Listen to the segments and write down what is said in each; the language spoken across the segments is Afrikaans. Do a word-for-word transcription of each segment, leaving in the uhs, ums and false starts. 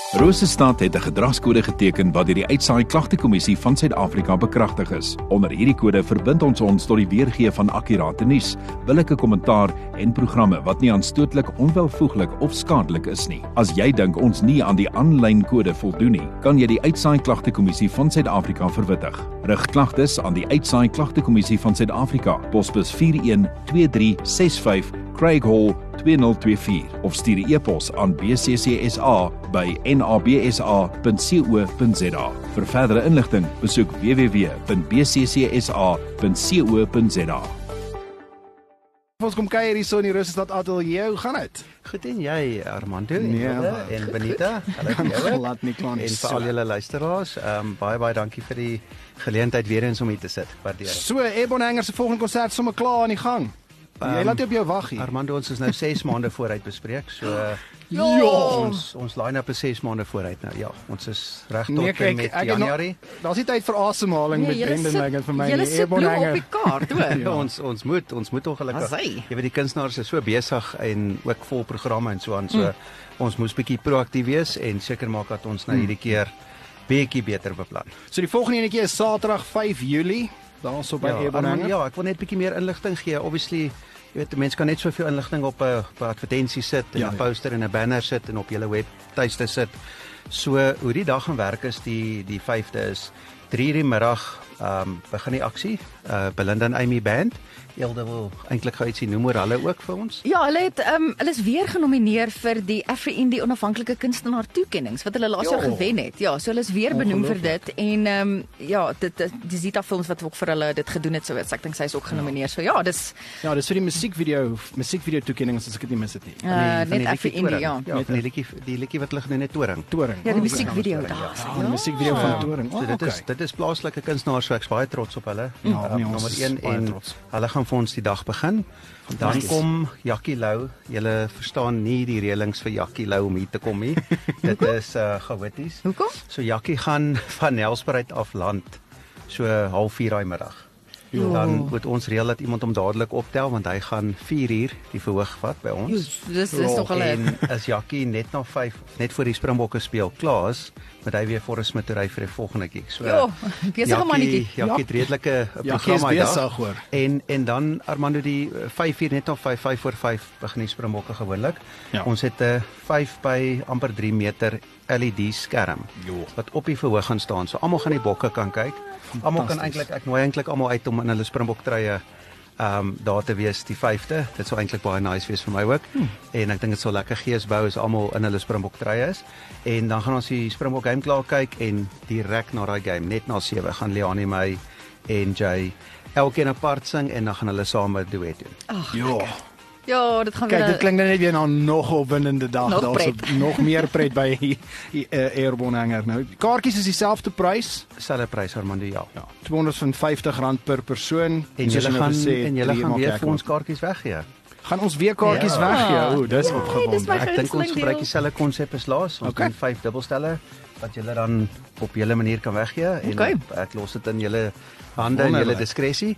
Rosestad het 'n gedragskode geteken wat deur die Uitsaai Klagtekommissie van Suid-Afrika bekragtig is. Onder hierdie kode verbind ons ons tot die weergee van akkurate nuus, billike kommentaar en programme wat nie aanstootlik, onwelvoeglik of skadelik is nie. As jy dink ons nie aan die aanlyn kode voldoen nie, kan jy die Uitsaai Klagtekommissie van Suid-Afrika verwittig. Rig klagtes aan die Uitsaai Klagtekommissie van Suid-Afrika, posbus vier een twee drie ses vyf, Craig Hall twee nul twee vier of stuur 'n e-pos aan b c c s a by n a b s a punt co punt z a. Vir verdere inligting, besoek w w w punt b c c s a punt co punt z a. Ons kom kuier hier so in die Rosestad Ateljee. Hoe gaan dit? Goed en jy, Armando en, Nee, en Benita. Hallo Kan vir jou. glad nie kla nie. En vir So. al julle luisteraars, um, baie baie dankie vir die geleentheid weer eens om hier te sit. Waardeer dit. So, Airborne Hangers se volgende konsert sommer klaar aan die gang. Jy Um, laat jy op jou wag hier. Armando, ons is nou ses maande vooruit bespreek, so Ja. ons ons line-up is ses maande vooruit nou. Ja, ons is reg tot Nee, en kyk, met ek het nog- Januarie. Daar's nie tyd vir asemhaling met Brendan Megan vir my Julle nie. sit Airborne bloem op Hanger. die kaart, hoor. Ja. ons ons moet ons moet ongelukkig. As hy. Jy weet die kunstenaars is so besig en ook vol programme en so aan, so mm. ons moes bietjie proaktief wees en seker maak dat ons nou hierdie keer bietjie beter beplan. So die volgende enetjie is Saterdag vyf Julie, daarso by Ja, Airborne Armand, Hanger. ja, ek wil net bietjie meer inligting gee. Obviously, jy weet, mense kan net soveel inligting op 'n op 'n advertensie sit en 'n Ja, ja. poster en 'n banner sit en op julle webtuiste sit. So hoe die dag gaan werk is die die vyfde is drie uur die middag, ehm um, begin die aksie. Uh Belinda en Amy Band. Elde wil eintlik gou ietsie noem oor hulle ook vir ons. Ja, hulle het um, hulle is weer genomineer vir die Afro-Indie onafhanklike kunstenaar toekennings wat hulle laas jaar Jo. gewen het. Ja, so hulle is weer benoem vir Ongelooflik. dit en ehm um, ja, dit dit- die Zita Films wat ook vir hulle dit gedoen het, so ek dink sy is ook genomineer. So ja, dis Ja, dis vir die musiekvideo, musiekvideo toekennings as ek dit nie mis het nie. uh, Van die- van die net liedjie Afro-Indie, Toring. ja. Ja, van die liedjie die liedjie wat lig in 'n toring. Toring. Ja, die Oh, musiekvideo ja. daar. Ja, die musiekvideo van Toring. So Oh, dit is okay. dit is plaaslike kunstenaars, so ek's baie trots op hulle. Ja, Uh, nee, ons nommer is een baie en trots. hulle gaan vir ons die dag begin. Dan Fantasties. kom Jackie Lou. Julle verstaan nie die reëlings vir Jackie Lou om hier te kom nie. Dit is uh, chaoties. Hoekom? So Jackie gaan van Nelspruit af land so half vier daai middag. Jo. Dan moet ons reël dat iemand hom dadelik optel want hy gaan vier uur die verhoog vat by ons. Dis dis nog hulle. En as Jackie net na vyf net voor die Springbokke speel klaar is, moet hy weer Forest Smith ry vir die volgende gig. So Jo, besige mannetjie. Jackie het redelike Jackie is programme daai dag. besig hoor. En en dan Armando die vyf uur net na vyf vyf voor vyf begin die Springbokke gewoonlik. Ja. Ons het 'n vyf by amper drie meter L E D skerm Jo. wat op die verhoog gaan staan. So almal gaan die bokke kan kyk. Almal kan Fantasties. eintlik ek nooi eintlik almal uit om in hulle Springbok truie ehm um, daar te wees die vyfde. Dit sou eintlik baie nice wees vir my ook. Hmm. En ek dink dit sal lekker gees bou as almal in hulle Springbok truie is. En dan gaan ons die Springbok game klaar kyk en direk na daai game net na sewe gaan Leani my en Jay elkeen apart sing en dan gaan hulle saam 'n duet doen. Ag, Ja. ja, dit gaan Kyk, weer dit klink nou net weer na nog 'n opwindende dag. Nog Daar's pret. nog meer pret by hier hier, uh, Airborne Hanger nou. Die kaartjies is dieselfde prys. Selfe prys Armando ja. Ja, tweehonderdvyftig rand per persoon. En Soos julle jy nou gaan gesê het, en julle drie gaan maak weer ek vir ons ook. kaartjies weggee. Gaan ons weer kaartjies Ja. weggee. O, dis Yay, opgewonde. dis my Ek dink ons gunsteling gebruik deel. dieselfde konsep as laas. Ons Okay. doen vyf dubbelstelle wat julle dan op julle manier kan weggee en Okay. ek los dit in julle hande en julle Wonderlik. diskresie.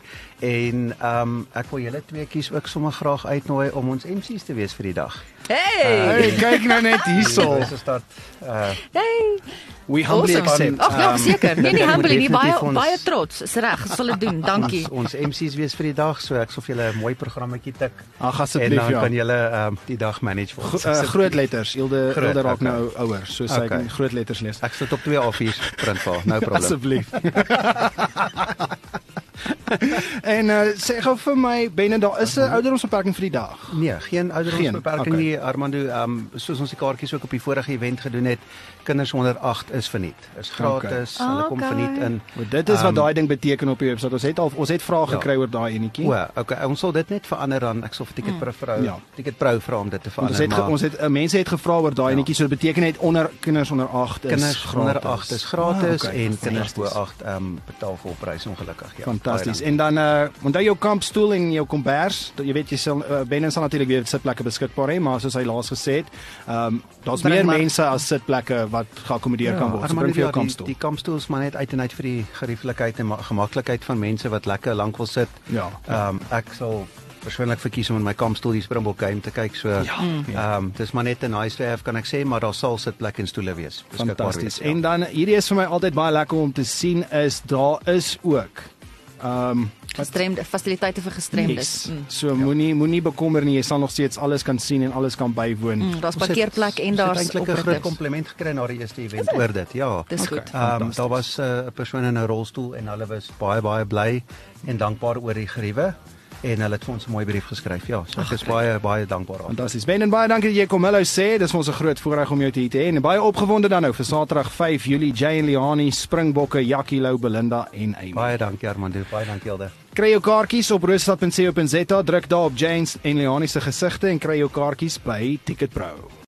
En ehm um, ek wil julle tweeetjies ook sommer graag uitnooi om ons M C's te wees vir die dag. Hey. Hey, kyk nou net hierso. Dis is dat uh Hey. We humbly Awesome. accept. Ag ja, Um, seker. Nee, dit nie moet humbly nie, baie definitief ons- baie trots. Is reg, sal dit doen. Dankie. ons, ons M C's wees vir die dag, so ek sal vir julle 'n mooi programmetjie tik. Ag En asseblief dan ja. kan julle ehm um, die dag manage vir ons. Gro uh, groot letters. Ilde Groot, Ilde raak okay. nou ouer, so sy Okay. kan groot letters lees. Ek sit op twee A vier print vir, no problem. Asseblief. En uh, sê gou vir my, Benne, daar is 'n ouderdomsbeperking vir die dag. Nee, geen ouderdomsbeperking Geen, nie, Armando. Ehm um, soos ons die kaartjies ook op die vorige event gedoen het, kinders onder agt is verniet. Is gratis. Okay. Hulle kom Okay. verniet in. Maar dit is wat Um, daai ding beteken op die webwerf. Ons het al ons het vrae Ja. gekry oor daai enetjie. O, okay. Ons sal dit net verander dan. Ek sal vir Ticket Pro vrou, Ja. Ticket Pro vra om dit te Want ons verander. het ge, ons het uh, mense het gevra oor daai Ja. enetjie, so dit beteken net onder kinders onder agt is kinders gratis. onder agt is gratis Ah, okay. en kinders bo Fantasties. agt ehm um, betaal volprys ongelukkig. Ja. Fantasties. baie En dan uh onthou jou kampstoel en jou kombers. Jy weet jy sal uh, Benne sal natuurlik weer sitplekke beskikbaar hê, maar soos hy laas gesê het, ehm um, daar's Bring meer maar- mense as sitplekke wat geakkommodeer kan word. So bring vir jou ja, die, kampstoel. die kampstoel is maar net uit en uit vir die gerieflikheid en ma- gemaklikheid van mense wat lekker lank wil sit. Ja. Ehm um, ek sal persoonlik verkies om in my kampstoel die Springbok game te kyk. So ehm Ja. um, dis maar net 'n nice to have kan ek sê, maar daar sal sitplek en stoele wees. beskikbaar Fantasties. wees, ja. En dan hierdie is vir my altyd baie lekker om te sien is daar is ook ehm um, Gestremde fasiliteite vir gestremdes. yes. Mm. So moenie moenie bekommer nie, jy sal nog steeds alles kan sien en alles kan bywoon. Mm, daar's Ons het- parkeerplek en ons het daar's eintlik 'n groot operatives. kompliment gekry na die eerste event oor dit. Ja. Dis Okay. goed. Ehm um, Fantasties. daar was uh, 'n persoon in 'n rolstoel en hulle was baie baie bly en dankbaar oor die geriewe en hulle het vir ons 'n mooi brief geskryf. Ja, so ek is baie baie dankbaar daarvoor. Fantasties. Ben en baie dankie dat jy kom hallo sê. Dis vir ons 'n groot voorreg om jou te hier te hê en baie opgewonde dan nou vir Saterdag vyf Julie, Jay en Liani, Springbokke, Jackie Lou, Belinda en Amy. Baie dankie Armando, baie dankie Hilde. Kry jou kaartjies op roosstad punt co punt za, druk daar op Jay en Liani se gesigte en kry jou kaartjies by Ticketpro.